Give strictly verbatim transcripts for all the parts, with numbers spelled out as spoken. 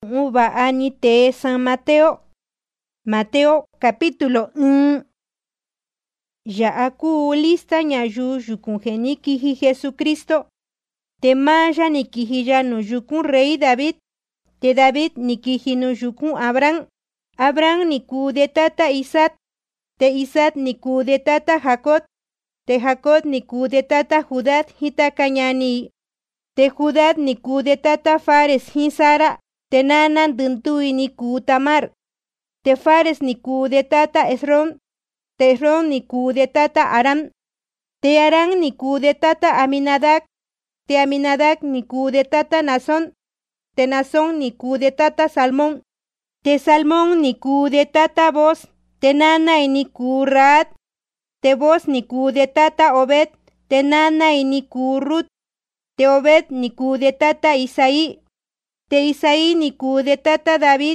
Uva ani te San Mateo. Mateo capítulo uno. Ya aku lista ñayu yukun geni kiji Jesucristo. Te maya ni kiji ya no yukun rey David. Te David ni kiji no yukun Abraham. Abraham ni ku de tata Isaac. Te Isaac ni ku de tata Jacob. Te Jacob ni ku de tata Judá hita kañani. Te Judá ni ku de tata Fares hinsara. Te nanan dentui ni ku Tamar. Te Fares ni ku de tata Esron. Te Esron ni ku de tata Aram. Te Aram ni ku de tata Aminadab. Te Aminadab ni ku de tata Nazón. Te Nazón ni ku de tata Salmón. Te Salmón ni ku de tata Boz. Te Nana ni ku Raad. Te Boz ni ku de tata Obed. Te Nana ni ku Rut. Te Obed ni ku de tata Isaí. Te Isaí ni ku de tata David.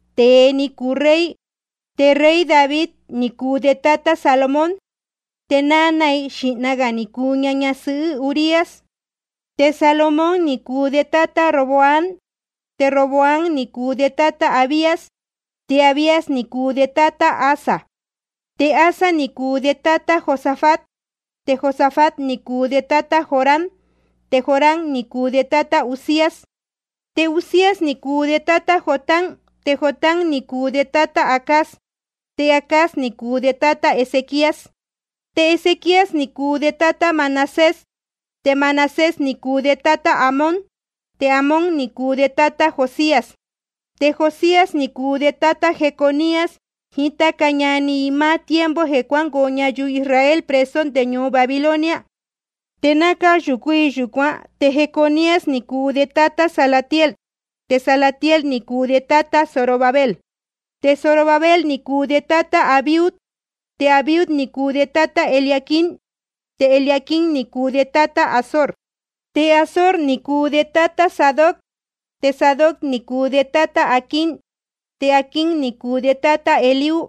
Te ni ku rey. Te rey David ni ku de tata Salomón. Te nanay shinaga ni ku ñañasu Urias. Te Salomón ni ku de tata Roboán. Te Roboán ni ku de tata Abías. Te Abías ni ku de tata Asa. Te Asa ni ku de tata Josafat. Te Josafat ni ku de tata Joram. Te Joram ni ku de tata Usías. Te Usías ni ku de tata Jotán. Te Jotán ni ku de tata Acaz. Te Acaz ni ku de tata Ezequías. Te Ezequías ni ku de tata Manasés. Te Manasés ni ku de tata Amón. Te Amón ni ku de tata Josías. Te Josías ni ku de tata Jeconías. Hita cañani ima tiempo jecuan goña yu Israel preso de ñu Babilonia. Te naka yukui yukua. Te Jeconías ni ku de tata Salatiel. Te Salatiel ni ku de tata Zorobabel. Te Zorobabel ni ku de tata Abiud. Te Abiud ni ku de tata Eliaquín. Te Eliaquín ni ku de tata Azor. Te Azor ni ku de tata Sadoc. Te Sadoc ni ku de tata Aquín. Te Aquín ni ku de tata Eliú.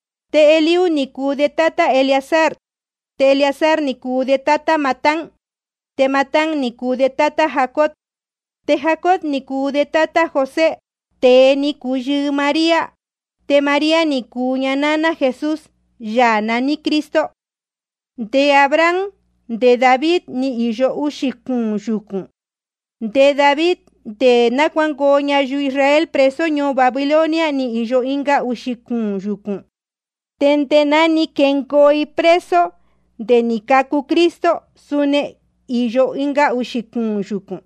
Te Eliú ni ku de tata Eleazar. Te Eleazar ni ku de tata Matán. Te Matán ni ku de tata Jacob. Te Jacob ni ku de tata José. Te ni ku yu María. Te María ni ku ñanana Jesús. Yana ni Cristo. De Abraham, de David ni iyo ushikun yukun. De David, de nakuan goña yu Israel preso ño Babilonia ni iyo inga ushikun yukun. Tentena ni kenkoi preso de nikaku Cristo sune iyo inga ushikun yukun.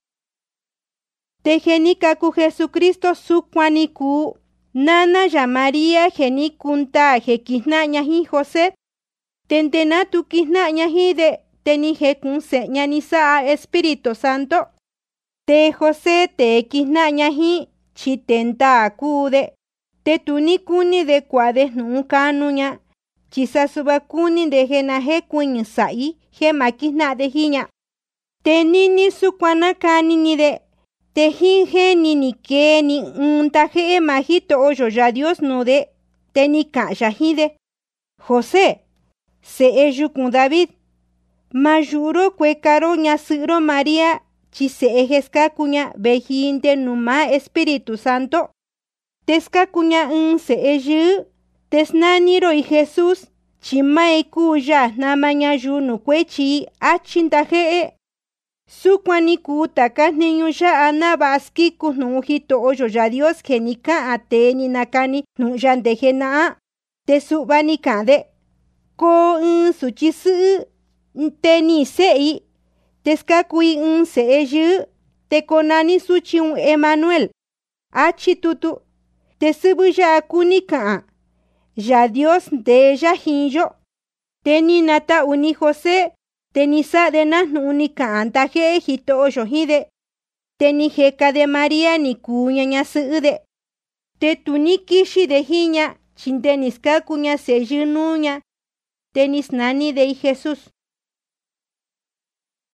Te genikaku Jesucristo sukwani ku nana ya María genikunta jekisna ñahi José. Tentena tu kisna ñahi de teni jekun se ñanisa Espíritu Santo. Te José te kisna ñahi chitenta akude. Te tunikuni de kuades nunkanuña. Chisasubakuni de jenaje kuñi sai jema kisna de hiña. Te nini sukwanakani ni de. Te jinje ni ni ke ni untaje majito oyo ya Dios no de. Te ni kayahide. José. Se ello con David. Mayuro cuecaro ñasiro María. Chise ejesca cuña vejinte numa Espíritu Santo. Tesca cuña un se ello. Tesnaniro y Jesús. Chimae cuya namaña yuno cuechi achintaje. Sukwani kutaka niño ya anabaski kunujito oyo ya Dios genika ateni nakani nuyandejena. Te subani kade. Ko un suchisu teni sei. Teskakui un seeju. Te konani suchi un Emmanuel. Achitutu. Te subuya kunika. Ya Dios de ya hinjo. Teni nata uni José. Teni sa de nas unika antaje hito oyo hide. Teni jeka de María ni kuña ñasude. Te tunikishi de hiña. Chinteniska kuña sejunuña. Tenis nani de Jesús.